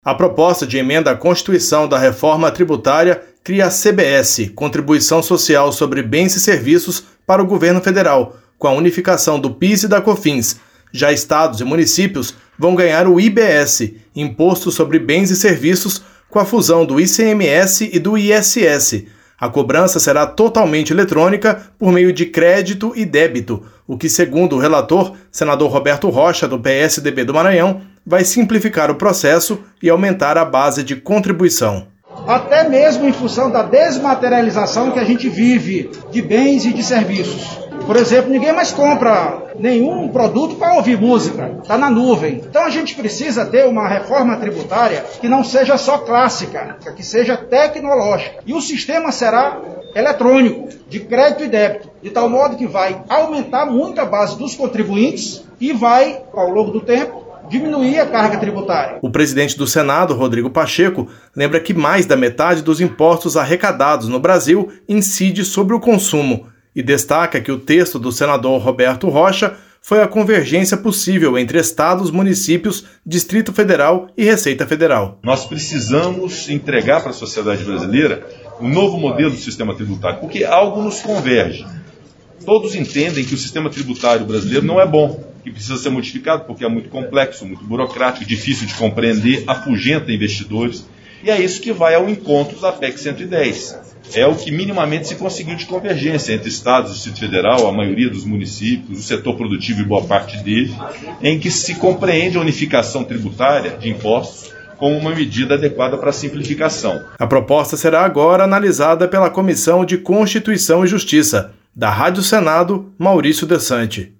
A proposta de emenda à Constituição da reforma tributária cria a CBS, Contribuição Social sobre Bens e Serviços, para o governo federal, com a unificação do PIS e da COFINS. Já estados e municípios vão ganhar o IBS, Imposto sobre Bens e Serviços, com a fusão do ICMS e do ISS. A cobrança será totalmente eletrônica por meio de crédito e débito, o que, segundo o relator, senador Roberto Rocha, do PSDB do Maranhão, vai simplificar o processo e aumentar a base de contribuição. Até mesmo em função da desmaterialização que a gente vive de bens e de serviços. Por exemplo, ninguém mais compra nenhum produto para ouvir música, está na nuvem. Então a gente precisa ter uma reforma tributária que não seja só clássica, que seja tecnológica. E o sistema será eletrônico, de crédito e débito, de tal modo que vai aumentar muito a base dos contribuintes e vai, ao longo do tempo, diminuir a carga tributária. O presidente do Senado, Rodrigo Pacheco, lembra que mais da metade dos impostos arrecadados no Brasil incide sobre o consumo e destaca que o texto do senador Roberto Rocha foi a convergência possível entre estados, municípios, Distrito Federal e Receita Federal. Nós precisamos entregar para a sociedade brasileira um novo modelo do sistema tributário, porque algo nos converge. Todos entendem que o sistema tributário brasileiro não é bom, que precisa ser modificado porque é muito complexo, muito burocrático, difícil de compreender, afugenta investidores. E é isso que vai ao encontro da PEC 110. É o que minimamente se conseguiu de convergência entre estados e Distrito Federal, a maioria dos municípios, o setor produtivo e boa parte dele, em que se compreende a unificação tributária de impostos como uma medida adequada para a simplificação. A proposta será agora analisada pela Comissão de Constituição e Justiça. Da Rádio Senado, Maurício Desante.